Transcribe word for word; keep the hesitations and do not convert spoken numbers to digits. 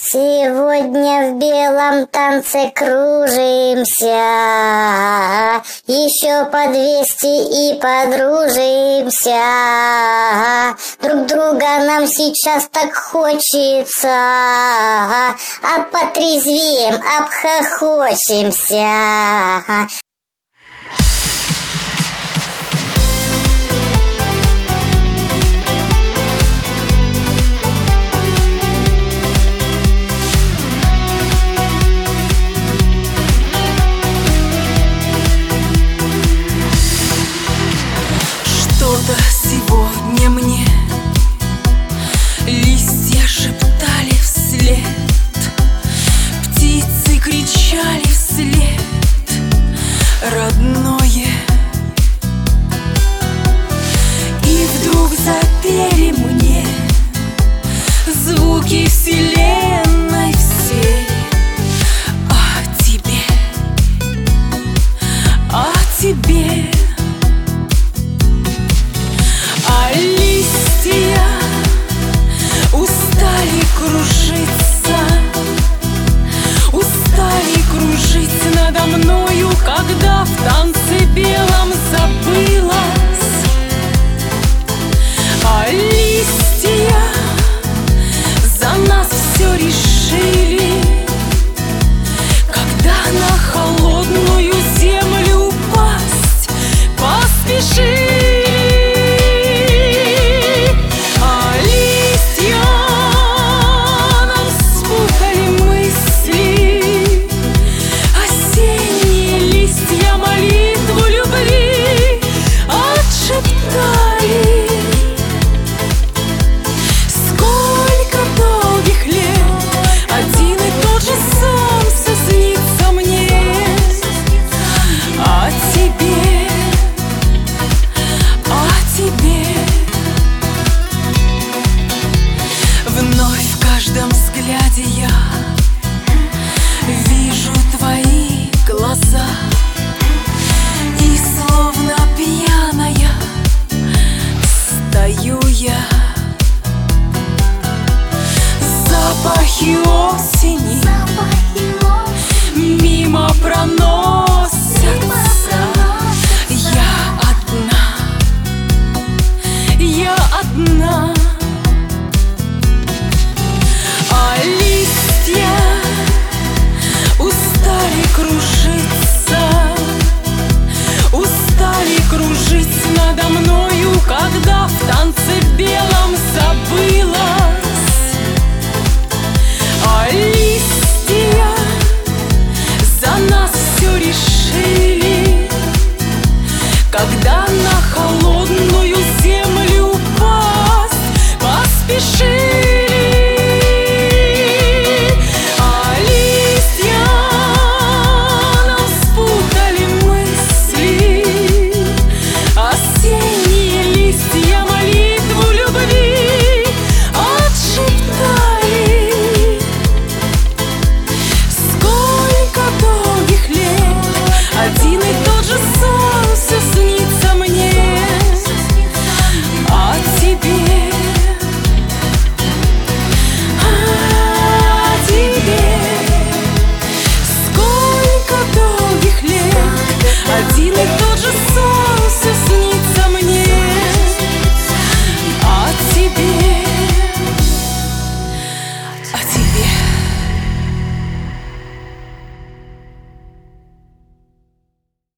Сегодня в белом танце кружимся, еще по двести и подружимся. Друг друга нам сейчас так хочется, а потрезвеем, обхохочемся. Что-то сегодня мне листья шептали вслед, птицы кричали вслед родное. И вдруг запели мне звуки вселенной всей о тебе, о тебе. А листья устали кружиться, устали кружить надо мною, когда в танце белом забылась. А листья за нас все решили, когда на холодную землю упасть поспешили. Я вижу твои глаза, и словно пьяная стою я. Запахи осени мимо проносятся. Я одна, я одна. Устали кружиться, устали кружить надо мною, когда в танце белом забылась. А листья за нас все решили, когда на холодную землю упасть поспешили.